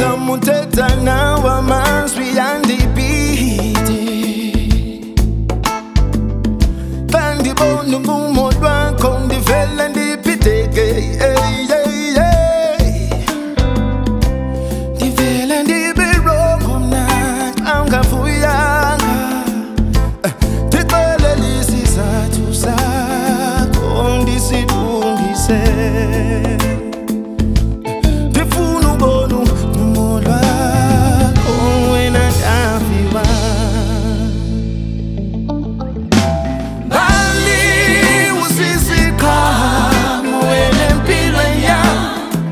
Uzamuthetha nawe amazwi andibhide, xa ndibona ubumo lwakho ndivele ndibhideke. Ndivele ndibirongo mna xa ungavuyanga, ndixelele isizathu sakho ndisilungise. Ndifuna ubona udumo lwakho wena ndaviwa. Mbali usisiqhamo wena empilweni yam,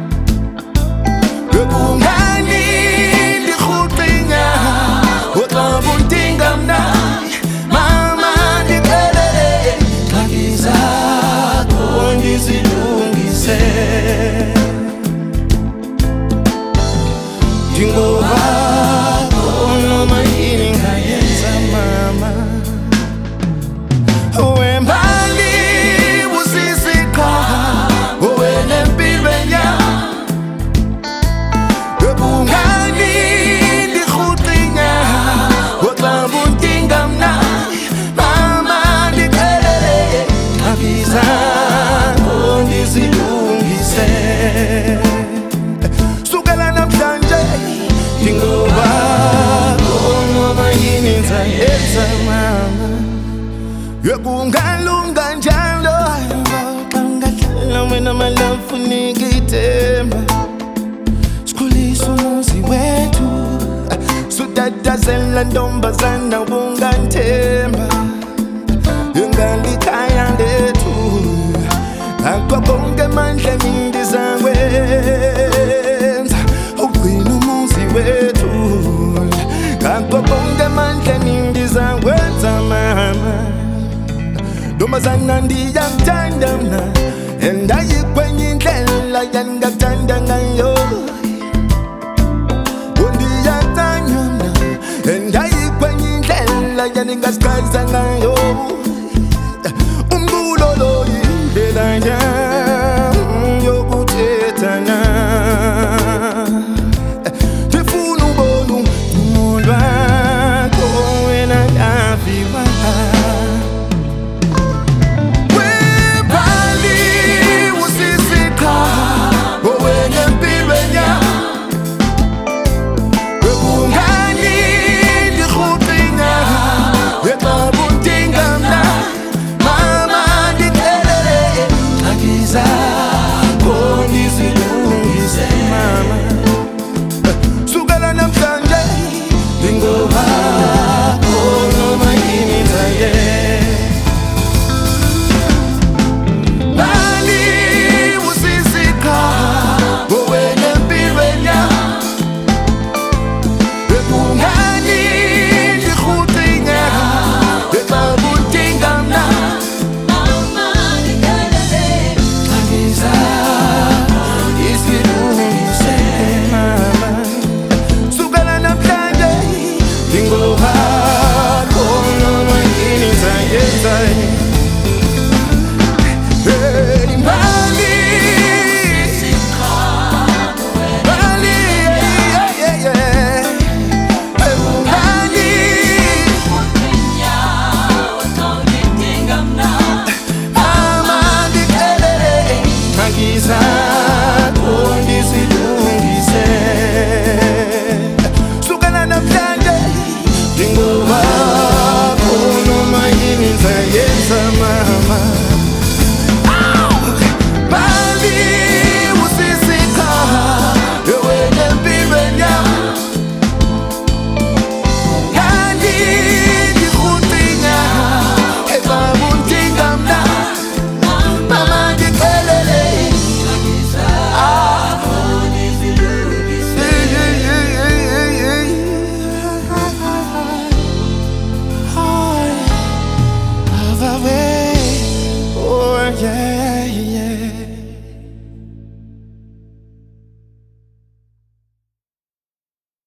bebungani ndirhuqinya oxa bundinga mna. Mama ndixelele ngxaki zakho ndizilungise. Ndingowakho noma yini ngayenza mama. Wembali usisiqhamo wena empilweni yam, bebungani ndirhuqinya oxa bundinga mna. Mama ndixelele ngxaki zakho ndizilungise. Sukela namhlanje ndingowakho noma yini ndizayenza mama. Kungalunga njalo xa ungahlala wena malafu nikithemba. Sikhulisa umuzi wethu, sutatazela ntombazana ungathemba. Ingalikhaya lethu, akho konke emandleni ndizakwenza ugcina umuzi wethu. Akho konke emandleni ndizakwenza mama. Ntombazana ndiyakuthanda mna, andayikwenye indlela endingakuthanda ngayo. Ndiyakuthanda mna, andayikwenye indlela endingaziqalisa ngayo. Umculo lo yindlela yam yokuthethana. Ndifuna ubona udumo lwakho wena ndaviwa. Sukela namhlanje ndingowakho noma yini ndizayenza. Mbali usisiqhamo wena empilweni yam, bebungani ndirhuqinya oxa bundinga mna. Mama ndixelele ngxaki zakho ndizilungise mama. Sukela namhlanje ndingowakho noma yini ndizayenza. Mbali mbali bebungani mama ndixelele ngxaki zakho ndizilungise. Sukela namhlanje ndingowakho noma yini ndizayenza mama. Mbali usisiqhamo wena empilweni yam, bungani ndirhuqinya oxa bundinga mna. Mama ndixelele ngxaki zakho ndizilungise. Oh yeah.